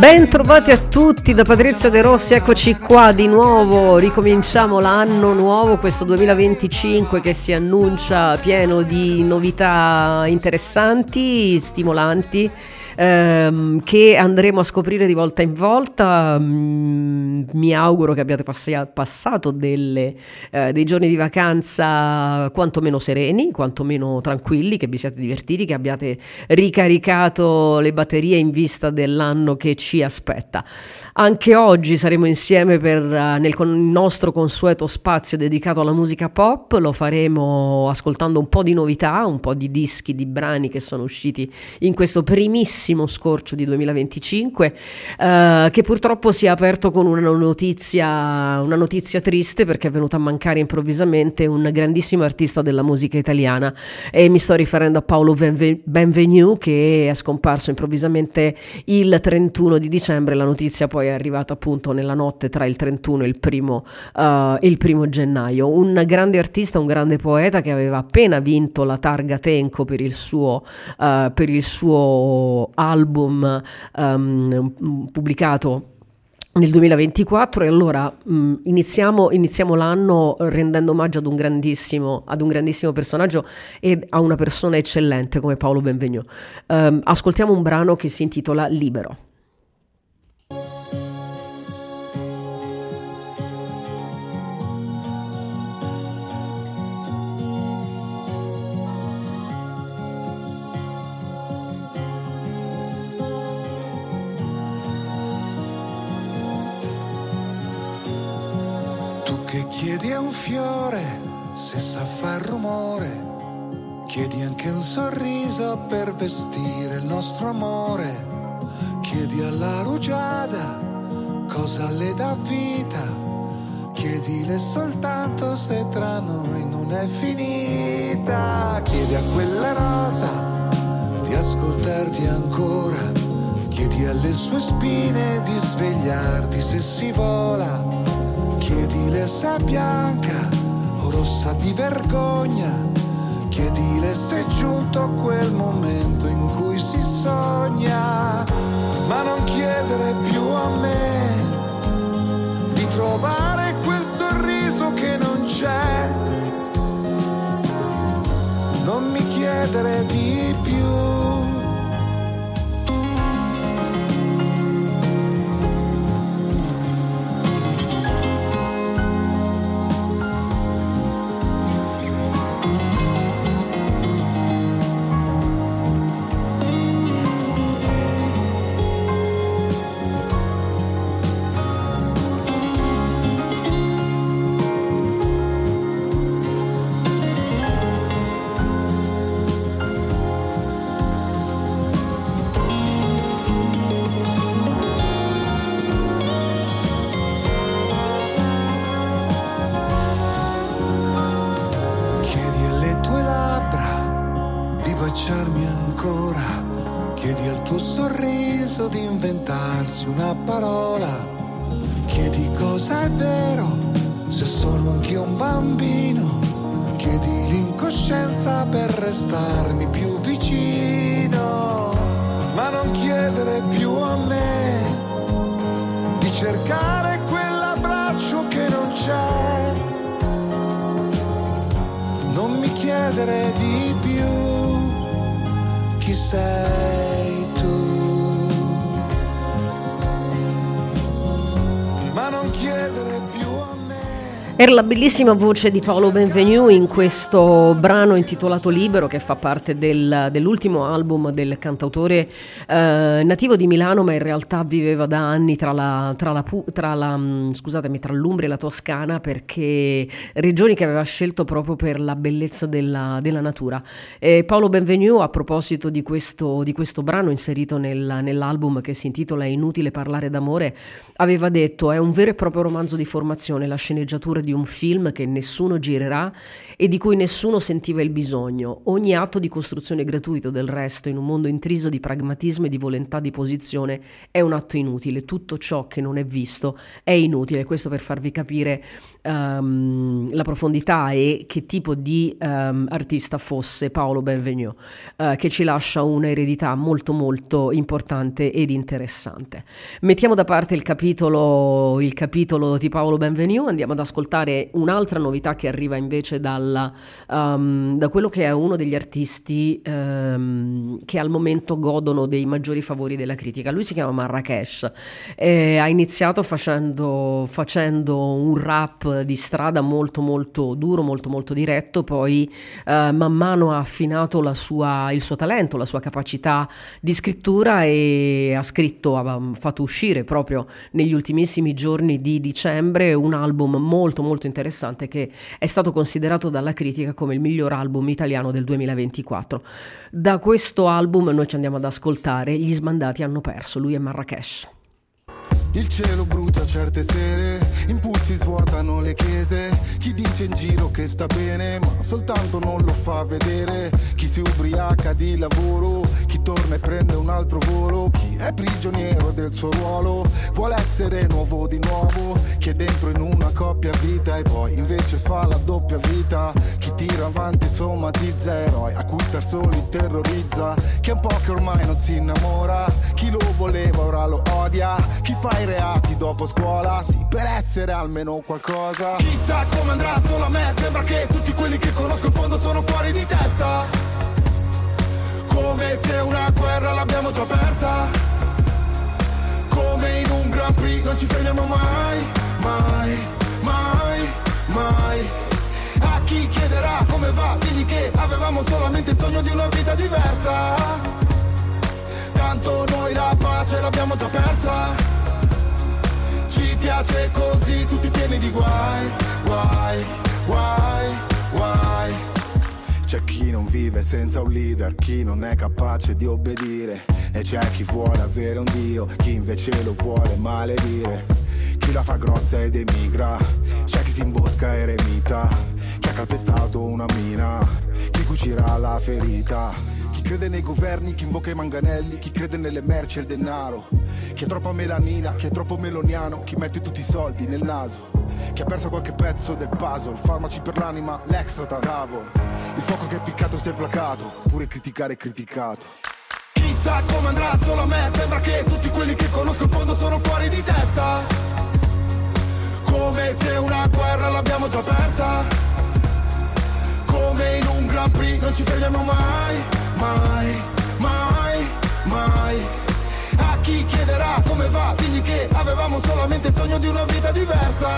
Ben trovati a tutti da Patrizia De Rossi, eccoci qua di nuovo, ricominciamo l'anno nuovo, questo 2025 che si annuncia pieno di novità interessanti, stimolanti, che andremo a scoprire di volta in volta. Mi auguro che abbiate passato dei giorni di vacanza quantomeno sereni, quantomeno tranquilli, che vi siate divertiti, che abbiate ricaricato le batterie in vista dell'anno che ci aspetta. Anche oggi saremo insieme nel nostro consueto spazio dedicato alla musica pop. Lo faremo ascoltando un po' di novità, un po' di dischi, di brani che sono usciti in questo primissimo scorcio di 2025, che purtroppo si è aperto con una notizia triste, perché è venuto a mancare improvvisamente un grandissimo artista della musica italiana, e mi sto riferendo a Paolo Benvenu, che è scomparso improvvisamente il 31 di dicembre. La notizia poi è arrivata appunto nella notte tra il 31 e il primo gennaio. Un grande artista, un grande poeta che aveva appena vinto la Targa Tenco per il suo album pubblicato nel 2024, e allora iniziamo l'anno rendendo omaggio ad un grandissimo personaggio e a una persona eccellente come Paolo Benvenu. Ascoltiamo un brano che si intitola Libero. Chiedi a un fiore se sa far rumore, chiedi anche un sorriso per vestire il nostro amore, chiedi alla rugiada cosa le dà vita, chiedile soltanto se tra noi non è finita, chiedi a quella rosa di ascoltarti ancora, chiedi alle sue spine di svegliarti se si vola, chiedile se è bianca o rossa di vergogna, chiedile se è giunto quel momento in cui si sogna, ma non chiedere più a me di trovare quel sorriso che non c'è, non mi chiedere di più. Di inventarsi una parola, chiedi cosa è vero, se sono anch'io un bambino, chiedi l'incoscienza per restarmi più vicino, ma non chiedere più a me di cercare quell'abbraccio che non c'è, non mi chiedere di più chi sei tu. Ma non chiedere più a me. Era la bellissima voce di Paolo Benvenu in questo brano intitolato Libero, che fa parte dell'ultimo album del cantautore nativo di Milano, ma in realtà viveva da anni tra l'Umbria e la Toscana, perché regioni che aveva scelto proprio per la bellezza della natura. Paolo Benvenu, a proposito di questo brano inserito nell'album che si intitola È inutile parlare d'amore, aveva detto: è un vero e proprio romanzo di formazione, la sceneggiatura di un film che nessuno girerà e di cui nessuno sentiva il bisogno. Ogni atto di costruzione gratuito, del resto, in un mondo intriso di pragmatismo e di volontà di posizione, è un atto inutile. Tutto ciò che non è visto è inutile. Questo per farvi capire la profondità e che tipo di artista fosse Paolo Benvenu, che ci lascia un'eredità molto molto importante ed interessante. Mettiamo da parte il capitolo di Paolo Benvenu, andiamo ad ascoltare un'altra novità che arriva invece da quello che è uno degli artisti che al momento godono dei maggiori favori della critica. Lui si chiama Marracash, ha iniziato facendo un rap di strada molto molto duro, molto molto diretto, poi man mano ha affinato il suo talento, la sua capacità di scrittura, e ha fatto uscire proprio negli ultimissimi giorni di dicembre un album molto molto interessante che è stato considerato dalla critica come il miglior album italiano del 2024. Da questo album noi ci andiamo ad ascoltare Gli sbandati hanno perso. Lui è Marracash. Il cielo brucia certe sere, impulsi svuotano le chiese. Chi dice in giro che sta bene, ma soltanto non lo fa vedere. Chi si ubriaca di lavoro, chi torna e prende un altro volo. Chi è prigioniero del suo ruolo, vuole essere nuovo di nuovo. Chi è dentro in una coppia vita e poi invece fa la doppia vita. Chi tira avanti somatizza eroi, a cui star soli terrorizza. Chi è un po' che ormai non si innamora, chi lo voleva ora lo odia. Chi fa i reati dopo scuola, sì, per essere almeno qualcosa. Chissà come andrà, solo a me sembra che tutti quelli che conosco in fondo sono fuori di testa. Come se una guerra l'abbiamo già persa. Come in un Grand Prix non ci fermiamo mai, mai, mai, mai. A chi chiederà come va, digli che avevamo solamente il sogno di una vita diversa. Tanto noi la pace l'abbiamo già persa. Ci piace così, tutti pieni di guai, guai, guai, guai. C'è chi non vive senza un leader, chi non è capace di obbedire. E c'è chi vuole avere un dio, chi invece lo vuole maledire. Chi la fa grossa ed emigra, c'è chi si imbosca eremita. Chi ha calpestato una mina, chi cucirà la ferita. Chi crede nei governi, chi invoca i manganelli, chi crede nelle merci e il denaro. Chi ha troppa melanina, chi è troppo meloniano, chi mette tutti i soldi nel naso. Chi ha perso qualche pezzo del puzzle, farmaci per l'anima, l'extra Tavor. Il fuoco che è piccato si è placato, pure criticare è criticato. Chissà come andrà, solo a me sembra che tutti quelli che conosco in fondo sono fuori di testa. Come se una guerra l'abbiamo già persa. Come in un Grand Prix non ci fermiamo mai, mai, mai, mai. A chi chiederà come va, digli che avevamo solamente il sogno di una vita diversa.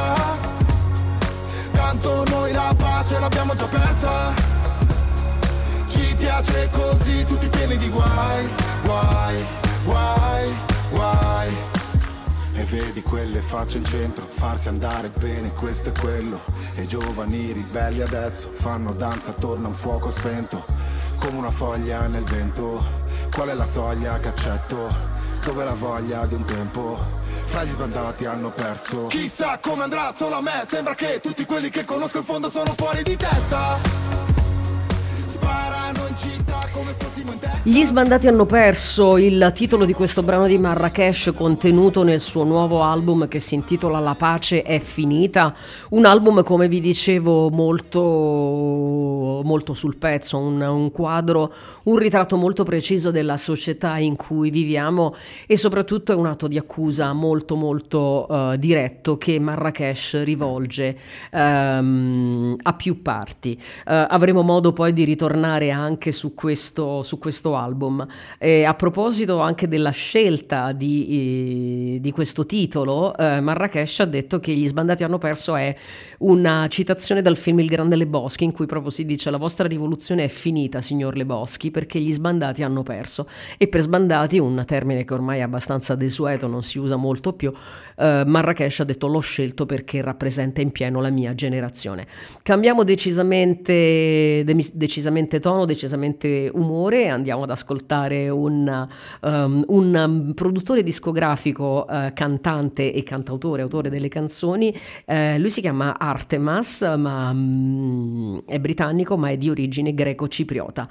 Tanto noi la pace l'abbiamo già persa. Ci piace così, tutti pieni di guai, guai, guai, guai. E vedi quelle facce in centro, farsi andare bene, questo è quello. E i giovani ribelli adesso fanno danza attorno a un fuoco spento, come una foglia nel vento. Qual è la soglia che accetto? Dove la voglia di un tempo? Fra gli sbandati hanno perso. Chissà come andrà, solo a me sembra che tutti quelli che conosco in fondo sono fuori di testa. Sparano in città come fossimo in Texas. Gli sbandati hanno perso, il titolo di questo brano di Marracash contenuto nel suo nuovo album che si intitola La pace è finita, un album, come vi dicevo, molto molto sul pezzo, un quadro, un ritratto molto preciso della società in cui viviamo, e soprattutto è un atto di accusa molto molto diretto che Marracash rivolge a più parti. Avremo modo poi di ritornare anche su questo album. A proposito anche della scelta di questo titolo, Marracash ha detto che Gli sbandati hanno perso è una citazione dal film Il Grande Lebowski, in cui proprio si dice: la vostra rivoluzione è finita, signor Lebowski, perché gli sbandati hanno perso. E per sbandati, un termine che ormai è abbastanza desueto, non si usa molto più, Marracash ha detto: l'ho scelto perché rappresenta in pieno la mia generazione. Cambiamo decisamente tono, decisamente umore, andiamo ad ascoltare un produttore discografico, cantante e cantautore, autore delle canzoni. Lui si chiama Artemas, ma è britannico, ma è di origine greco-cipriota.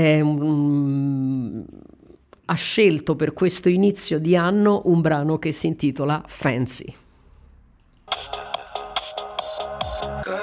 Ha scelto per questo inizio di anno un brano che si intitola Fancy.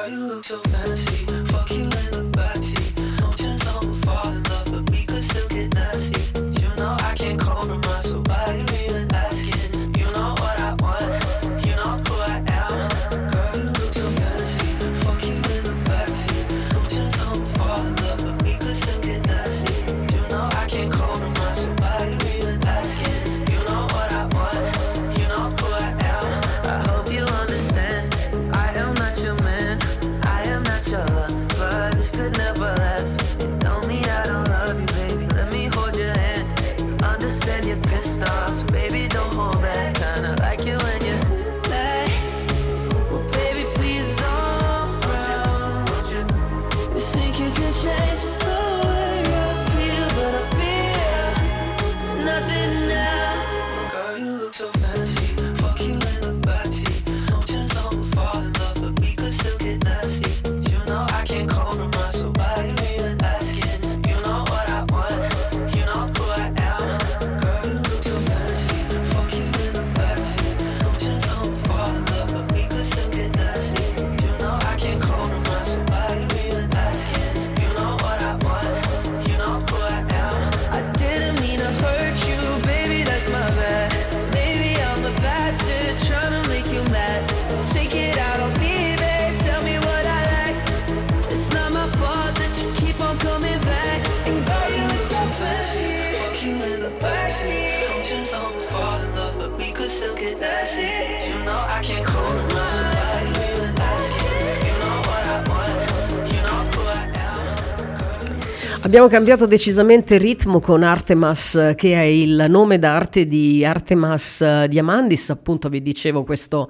Girl, you look so fancy. Fuck you in the backseat. No chance I'ma fall in love, but we could still get nasty. You know I can't compromise, so why you even asking? You know what I want, you know who I am. Girl, you look so fancy. Fuck you in the backseat. No chance I'ma fall in love, but we could still get nasty. You know I can't compromise, so why you even asking? You know what I want, you know who I am. I hope you understand, I am not your man, I am not your lover. This could never last. Don't mean I don't love you, baby. Let me hold your hand. Understand you're pissed off, so baby don't hold back. Kinda like it when you lie. Well, baby, please don't frown. You think you can change the way I feel, but I feel nothing now. Girl, you look so fancy. Fuck you in the backseat. No chance I'ma fall in love, but we could still get nasty. You know I can't compromise, so why you even asking? You know what I want, you know who I am. Girl, you look so fancy. Fuck you in the backseat. No chance I'ma fall in love, but we could still get nasty. You know I can't compromise, so why you even asking? You know what I want, you know who I am. I didn't mean to hurt you, baby, that's my bad. Maybe I'm a bastard trying to make you mad. Take it out on me, babe, tell me what I like. It's not my fault that you keep on coming back. And girl, you look so fancy. Fuck you in the backseat. No chance I'ma fall in love, but we could still get nasty. You know I can't compromise, so why you even asking? You know what I want, you know who I am. Abbiamo cambiato decisamente ritmo con Artemas, che è il nome d'arte di Artemas Diamandis, appunto vi dicevo questo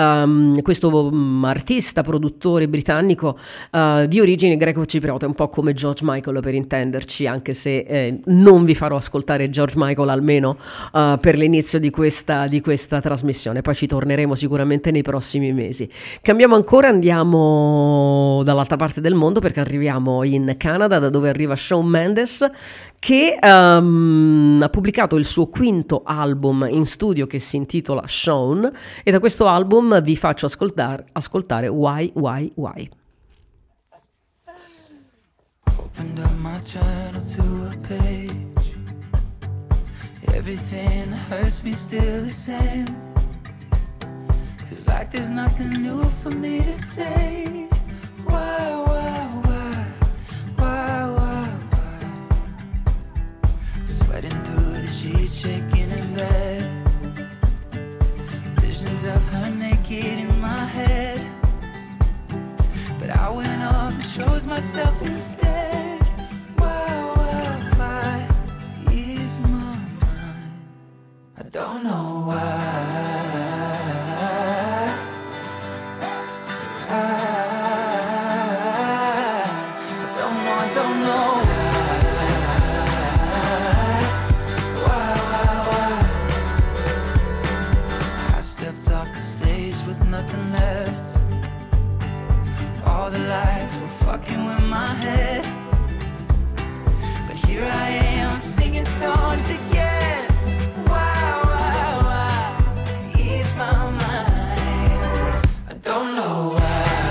artista, produttore britannico di origine greco-cipriota, un po' come George Michael per intenderci, anche se non vi farò ascoltare George Michael almeno per l'inizio di questa trasmissione, poi ci torneremo sicuramente nei prossimi mesi. Cambiamo ancora, andiamo dall'altra parte del mondo perché arriviamo in Canada, da dove arriva Shawn Mendes, che ha pubblicato il suo quinto album in studio che si intitola Shawn, e da questo album vi faccio ascoltare Why. Opened up my journal to a page. Everything that hurts me still the same. Feels like there's nothing new for me to say. Why? Sweating through the sheets, shaking in bed. Visions of her naked in my head. But I went off and chose myself instead. Why is my mind? I don't know why. I don't know why. I stepped off the stage with nothing left. All the lights were fucking with my head. But here I am singing songs again. Why ease my mind? I don't know why.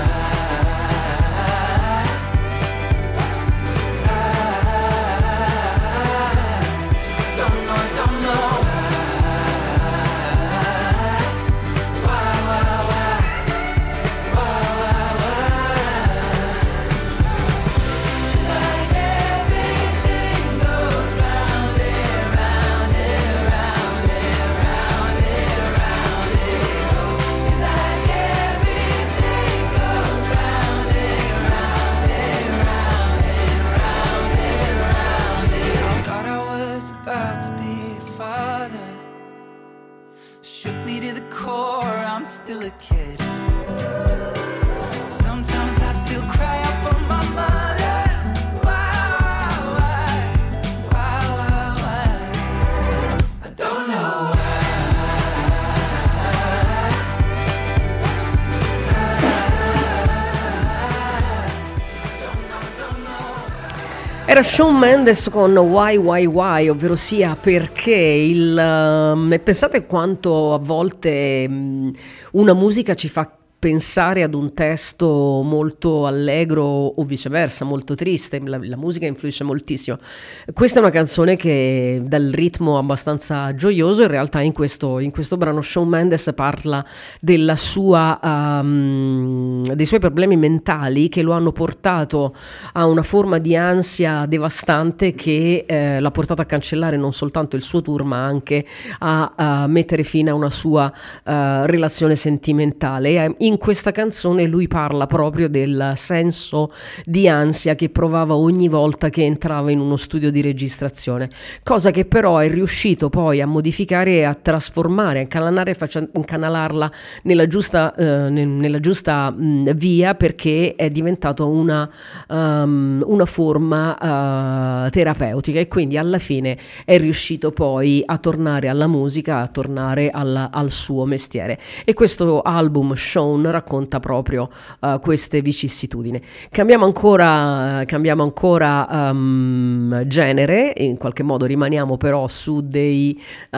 Era Shawn Mendes con Why, ovvero sia perché pensate quanto a volte una musica ci fa pensare ad un testo molto allegro o viceversa, molto triste. La musica influisce moltissimo. Questa è una canzone che dal ritmo abbastanza gioioso, in realtà in questo brano Shawn Mendes parla della sua, dei suoi problemi mentali che lo hanno portato a una forma di ansia devastante che l'ha portato a cancellare non soltanto il suo tour ma anche a mettere fine a una sua relazione sentimentale. E in questa canzone lui parla proprio del senso di ansia che provava ogni volta che entrava in uno studio di registrazione, cosa che però è riuscito poi a modificare e a trasformare, a incanalarla nella giusta via, perché è diventato una forma terapeutica, e quindi alla fine è riuscito poi a tornare alla musica, a tornare al suo mestiere. E questo album Shawn racconta proprio queste vicissitudini. Cambiamo ancora genere, in qualche modo rimaniamo però su dei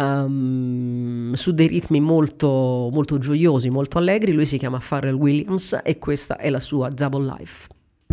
ritmi molto, molto gioiosi, molto allegri. Lui si chiama Pharrell Williams e questa è la sua Double Life.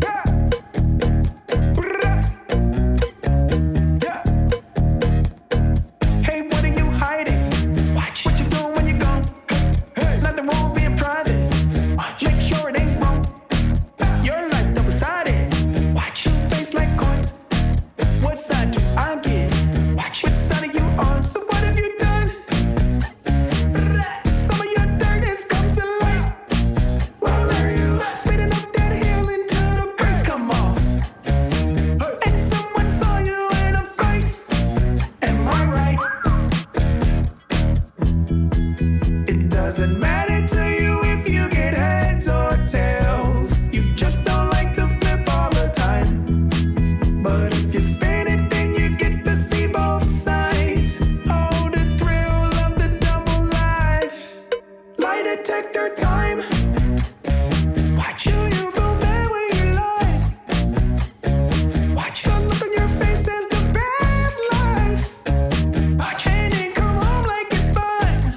Doesn't matter to you if you get heads or tails. You just don't like the flip all the time. But if you spin it, then you get to see both sides. Oh, the thrill of the double life. Lie detector time. Watch you feel bad when you lie. Watch the look on your face as the best life. Watch and then come home like it's fun.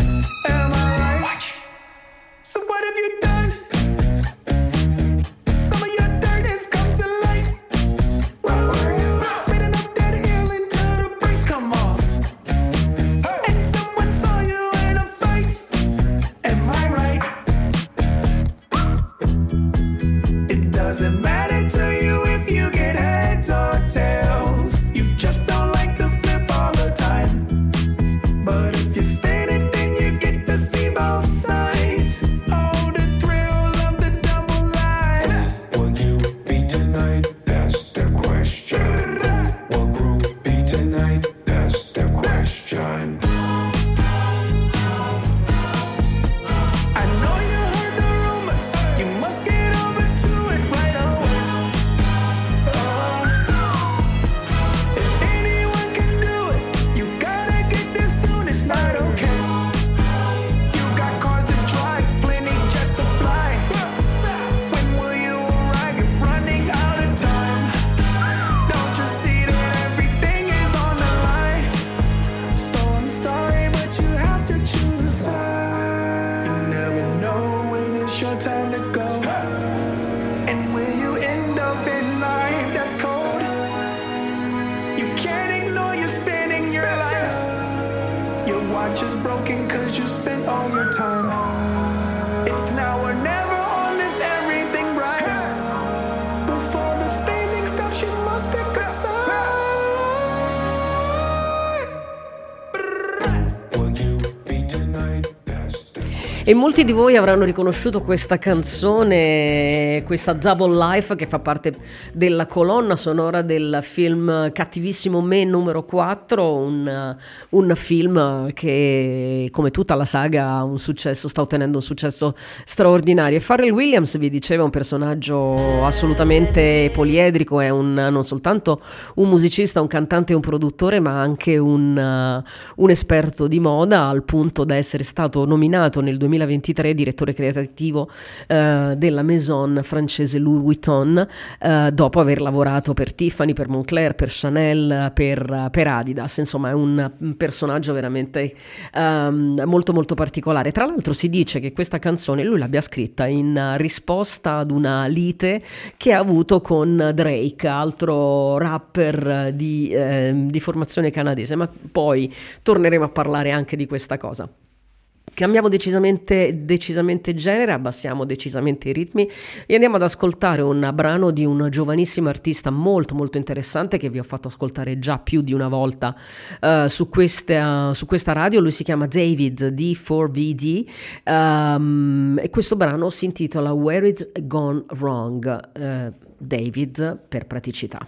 So what have you done? Some of your dirt has come to light. Where were you? Speeding up that hill until the brakes come off. And someone saw you in a fight. Am I right? It doesn't matter to you if you get heads or tails. You just don't like the flip all the time. But if you spin it, then you get to see both sides. Oh, the thrill of the double life. Will you be tonight? That's the question. Will group be tonight? That's the question. I know you heard the rumors. You must get over to it right away. If anyone can do it, you gotta get there soon. It's not okay. You got cars to drive, plenty jets to fly. When will you arrive? You're running out of time. Don't you see that everything is on the line? So I'm sorry, but you have to choose a side. You never know when it's your time to go. And will you end up in life that's cold? You can't ignore you're spending your life. Your watch is broken cause you spent all your time. It's now or never on this everything bright. Before the spending stops you must pick a side. Will you be tonight? That's the E molti di voi avranno riconosciuto questa canzone, questa Double Life, che fa parte della colonna sonora del film Cattivissimo Me numero 4, un film che, come tutta la saga, ha un successo, sta ottenendo un successo straordinario. E Pharrell Williams, vi dicevo, è un personaggio assolutamente poliedrico, è non soltanto un musicista, un cantante e un produttore, ma anche un esperto di moda, al punto da essere stato nominato nel 2000 2023, direttore creativo della maison francese Louis Vuitton, dopo aver lavorato per Tiffany, per Moncler, per Chanel, per Adidas. Insomma, è un personaggio veramente molto molto particolare. Tra l'altro si dice che questa canzone lui l'abbia scritta in risposta ad una lite che ha avuto con Drake, altro rapper di formazione canadese, ma poi torneremo a parlare anche di questa cosa. Cambiamo decisamente genere, abbassiamo decisamente i ritmi e andiamo ad ascoltare un brano di un giovanissimo artista molto molto interessante che vi ho fatto ascoltare già più di una volta su questa radio. Lui si chiama David D4VD e questo brano si intitola Where It's Gone Wrong. David per praticità.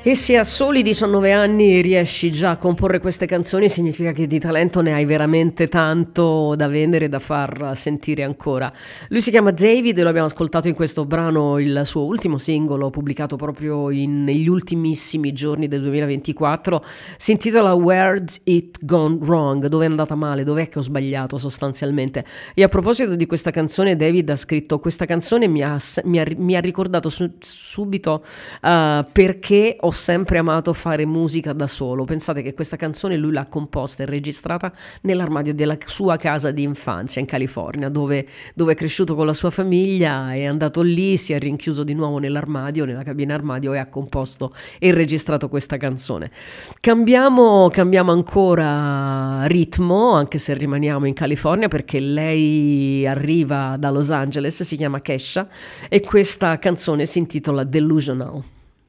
E se a soli 19 anni riesci già a comporre queste canzoni, significa che di talento ne hai veramente tanto da vendere e da far sentire ancora. Lui si chiama David e lo abbiamo ascoltato in questo brano, il suo ultimo singolo pubblicato proprio negli ultimissimi giorni del 2024. Si intitola Where'd It Gone Wrong? Dove è andata male? Dov'è che ho sbagliato sostanzialmente? E a proposito di questa canzone, David ha scritto: questa canzone mi ha ricordato subito perché ho sempre amato fare musica da solo. Pensate che questa canzone lui l'ha composta e registrata nell'armadio della sua casa di infanzia in California, dove è cresciuto con la sua famiglia. È andato lì, si è rinchiuso di nuovo nell'armadio, nella cabina armadio, e ha composto e registrato questa canzone. Cambiamo ancora ritmo, anche se rimaniamo in California, perché lei arriva da Los Angeles, si chiama Kesha e questa canzone si intitola Delusional.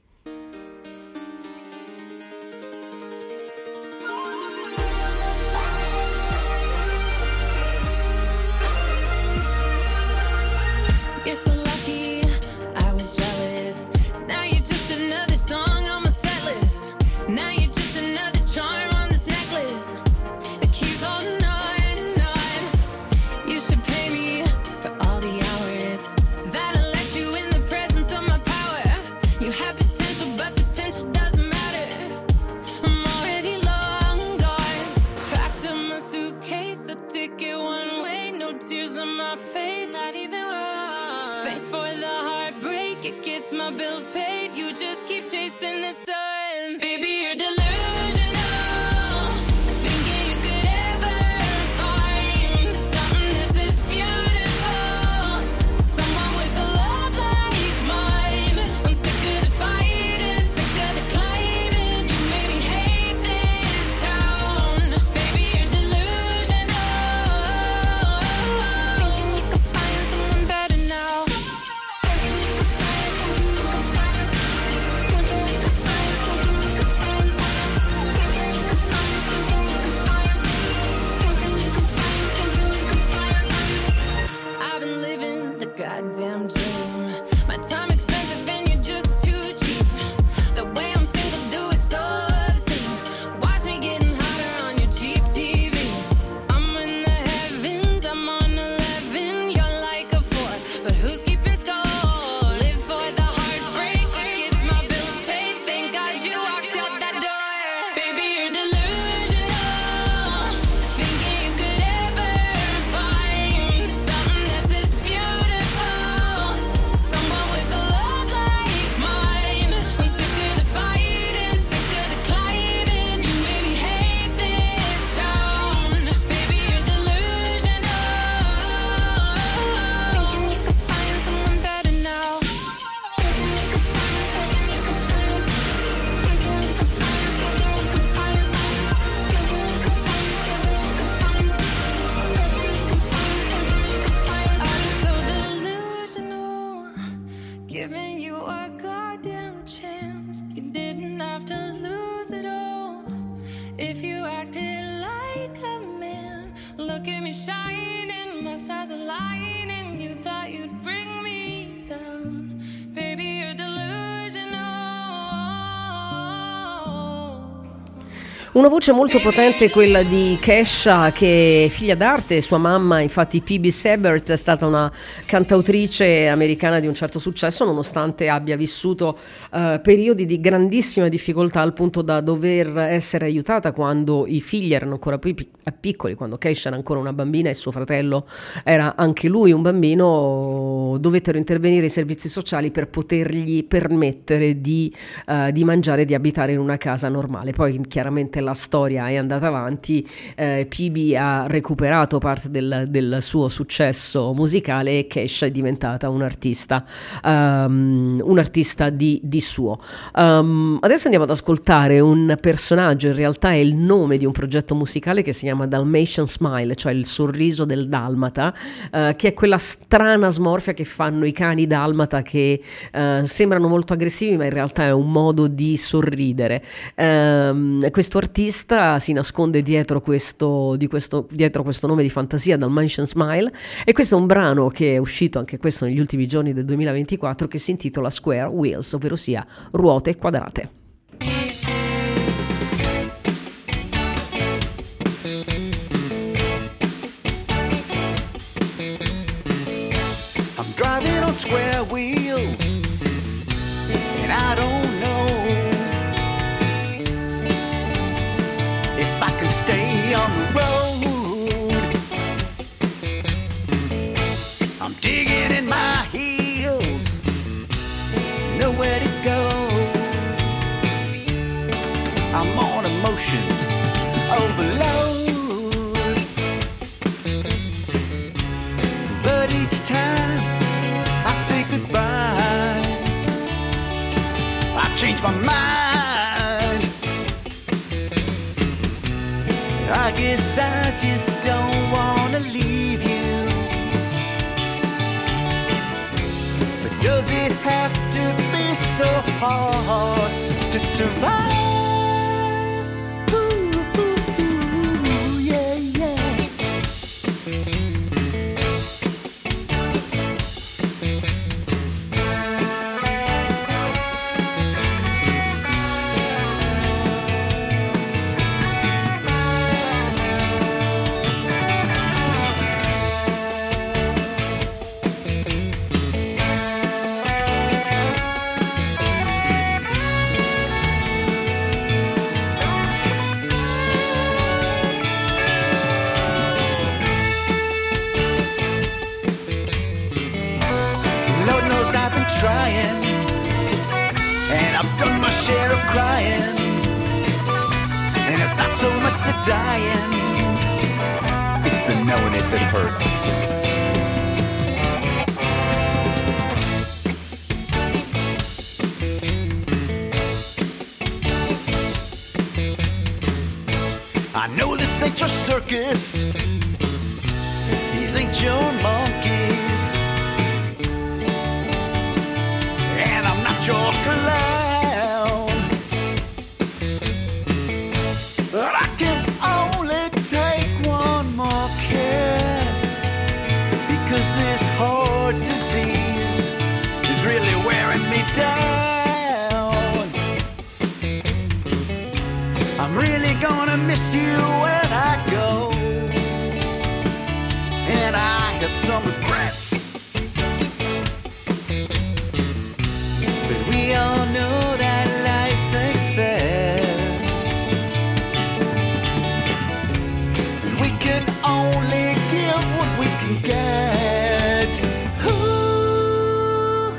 Una voce molto potente, quella di Kesha, che è figlia d'arte. Sua mamma, infatti, Phoebe Sebert, è stata una cantautrice americana di un certo successo, nonostante abbia vissuto periodi di grandissima difficoltà, al punto da dover essere aiutata quando i figli erano ancora piccoli, quando Kesha era ancora una bambina e suo fratello era anche lui un bambino. Dovettero intervenire i servizi sociali per potergli permettere di mangiare e di abitare in una casa normale. Poi chiaramente la storia è andata avanti, Phoebe ha recuperato parte del suo successo musicale e Kesha è diventata un'artista di suo. Adesso andiamo ad ascoltare un personaggio, in realtà è il nome di un progetto musicale che si chiama Dalmatian Smile, cioè il sorriso del dalmata, che è quella strana smorfia che fanno i cani dalmata, che sembrano molto aggressivi ma in realtà è un modo di sorridere. Questo artista si nasconde dietro questo nome di fantasia, Dalmatian Smile, e questo è un brano che è uscito anche questo negli ultimi giorni del 2024, che si intitola Square Wheels, ovvero sia ruote quadrate. And I don't know if I can stay on the road. I'm digging in my heels, nowhere to go. I'm on emotion overload, but each time I say goodbye, I change my mind. I guess I just don't wanna leave you, but does it have to be so hard to survive? Trying, and I've done my share of crying, and it's not so much the dying, it's the knowing it that hurts. I know this ain't your circus, these ain't your monkeys, your clown, but I can only take one more kiss, because this heart disease is really wearing me down. I'm really gonna miss you when I go, and I have some regrets. We all know that life ain't fair, and we can only give what we can get. Ooh,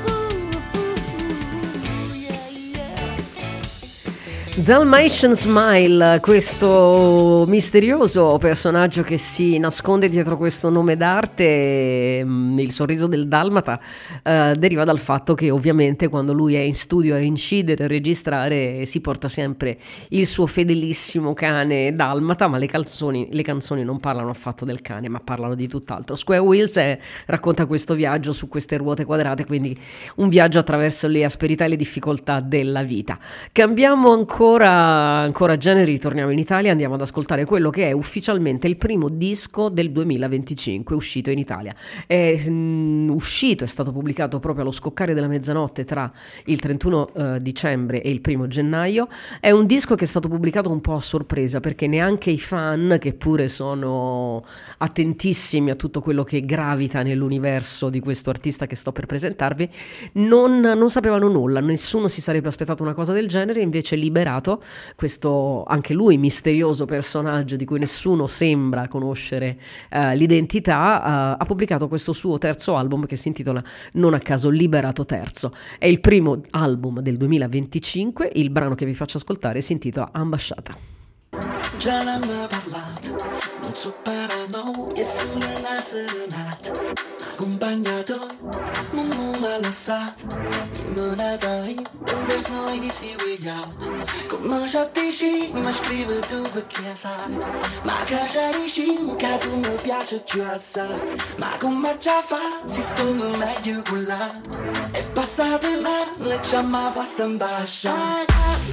yeah, yeah. Dalmatian Smile, questo misterioso personaggio che si nasconde dietro questo nome d'arte, il sorriso del dalmata, deriva dal fatto che ovviamente quando lui è in studio a incidere, a registrare, si porta sempre il suo fedelissimo cane dalmata, ma le canzoni non parlano affatto del cane, ma parlano di tutt'altro. Square Wheels racconta questo viaggio su queste ruote quadrate, quindi un viaggio attraverso le asperità e le difficoltà della vita. Cambiamo ancora generi, torniamo in Italia, andiamo ad ascoltare quello che è ufficialmente il primo disco del 2025 uscito in Italia. È stato pubblicato proprio allo scoccare della mezzanotte tra il 31 dicembre e il 1 gennaio. È un disco che è stato pubblicato un po' a sorpresa, perché neanche i fan, che pure sono attentissimi a tutto quello che gravita nell'universo di questo artista che sto per presentarvi, non sapevano nulla, nessuno si sarebbe aspettato una cosa del genere. Invece Liberato, questo anche lui misterioso personaggio di cui nessuno sembra conoscere l'identità, ha pubblicato questo suo terzo album che si intitola non a caso Liberato Terzo. È il primo album del 2025, il brano che vi faccio ascoltare si intitola Ambasciata. Già l'hanno parlato, non so paranoia, solo una serenata. Accompagnato, non mi ha lasciato, limonata in, then there's no easy way out. Come ci dici, mi scrivi tu perché sai, ma che ci dici che tu mi piaci più assai. Ma come già fa, si stongo meglio con là, è passato l'anno e ci ha mai fatto ambasciata.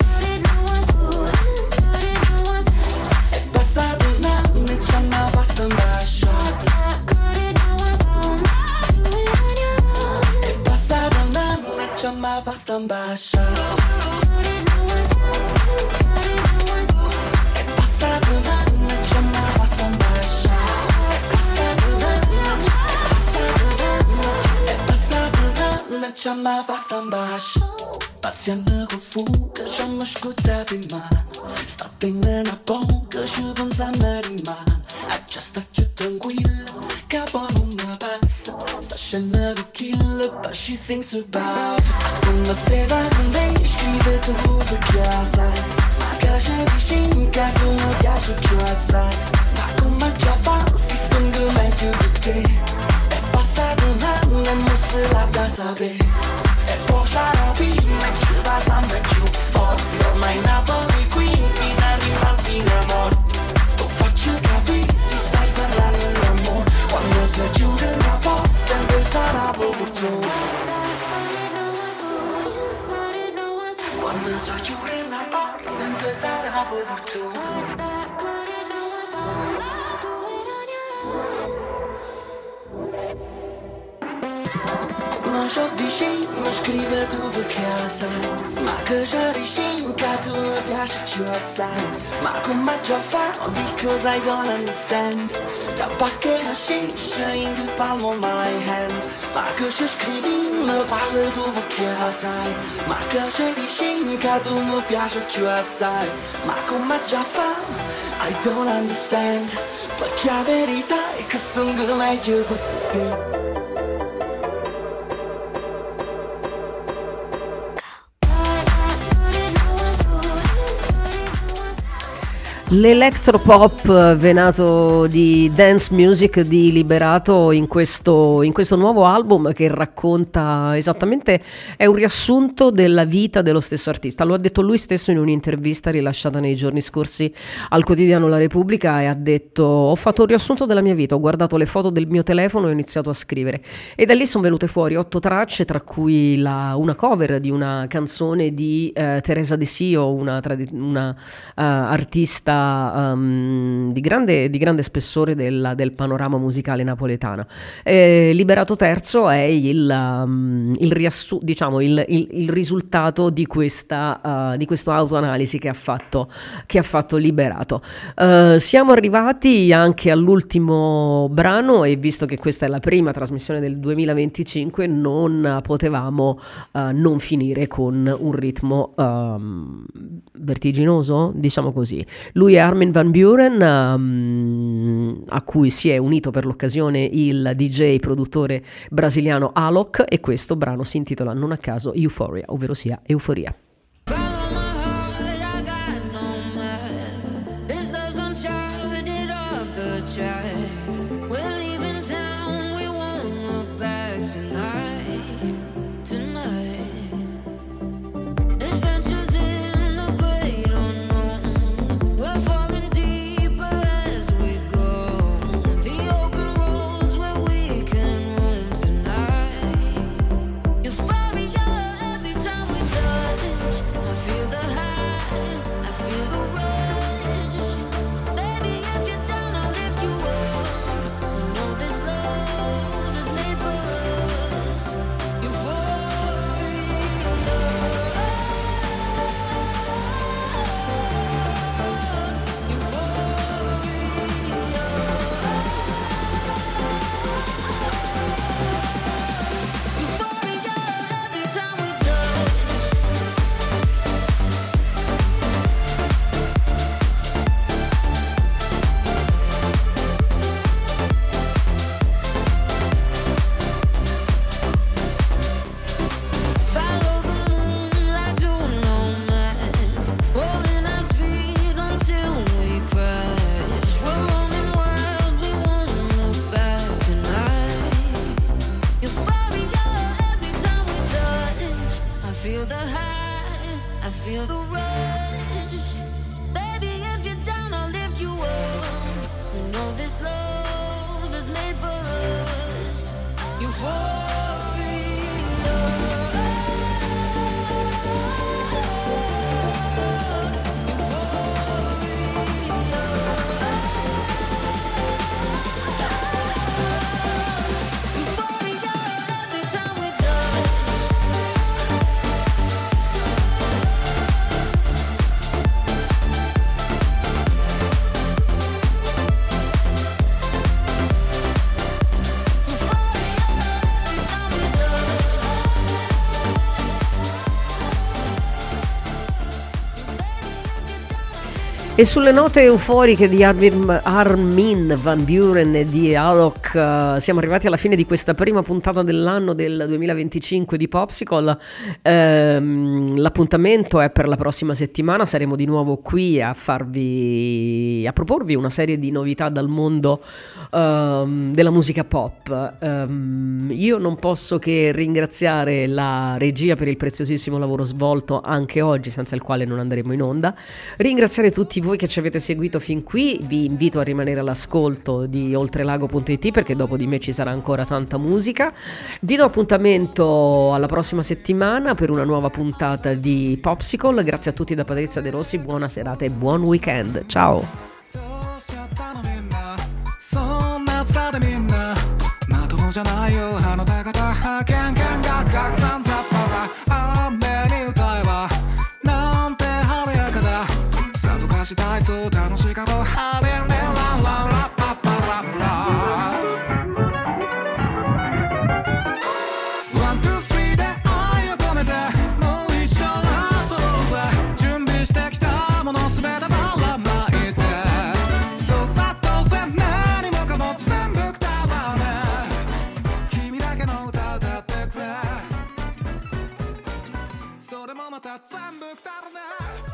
Passato un anno e ci hanno fatto ambasciata. È passato un anno e ci hanno fatto ambasciata. È passato un anno e ci hanno fatto ambasciata. È passato un anno già mi fa sta in bacio. Paziente con fuga, ci hanno ascoltato in mano. Sta bene una poca, ci pensiamo rimane. Già sta più tranquilla, capo non mi passa. Sta scendendo kill, but she thinks about. Quando stai con lei, scrive tu perché sai. Ma che c'è vicino, che mi piace più assai. Ma come già fa, si spongo meglio di te. È passato un anno e non se la da sapere. E poi sarà prima e ci va sempre più forte. Ormai Napoli qui, fino a rimane fino a morte. Lo faccio capire, si stai parlando d'amore. Quando si chiude una porta, sempre sarà proprio tu. Quando si chiude una porta, sempre sarà proprio tu. Ma c'ho vicino, scrive tu perché sai. Ma che c'è vicino, che tu mi piaci più assai. Ma come già fa, because I don't understand. Da pacche la sciscia in the palm of my hand. Ma che ci scrivi, mi parli tu perché sai. Ma che c'è vicino, che tu mi piaci più assai. Ma come già fa, I don't understand. Perché la verità è che sto meglio con te. L'electropop venato di dance music di Liberato in questo nuovo album che racconta esattamente, è un riassunto della vita dello stesso artista. Lo ha detto lui stesso in un'intervista rilasciata nei giorni scorsi al quotidiano La Repubblica e ha detto: ho fatto un riassunto della mia vita, ho guardato le foto del mio telefono e ho iniziato a scrivere e da lì sono venute fuori 8 tracce, tra cui una cover di una canzone di Teresa De Sio, una artista di grande spessore del panorama musicale napoletano. Liberato Terzo è il risultato di questa autoanalisi che ha fatto Liberato. Siamo arrivati anche all'ultimo brano e visto che questa è la prima trasmissione del 2025 non potevamo non finire con un ritmo vertiginoso, diciamo così. Lui è Armin van Buuren, a cui si è unito per l'occasione il DJ produttore brasiliano Alok, e questo brano si intitola non a caso Euphoria, ovvero sia Euforia. E sulle note euforiche di Armin van Buuren e di Alok siamo arrivati alla fine di questa prima puntata dell'anno del 2025 di Popsicle. L'appuntamento è per la prossima settimana, saremo di nuovo qui a proporvi una serie di novità dal mondo della musica pop. Io non posso che ringraziare la regia per il preziosissimo lavoro svolto anche oggi, senza il quale non andremo in onda. Ringraziare tutti voi che ci avete seguito fin qui, vi invito a rimanere all'ascolto di oltrelago.it perché dopo di me ci sarà ancora tanta musica. Vi do appuntamento alla prossima settimana per una nuova puntata di Popsicle. Grazie a tutti da Patrizia De Rossi, buona serata e buon weekend, ciao. それもまた全部くだらない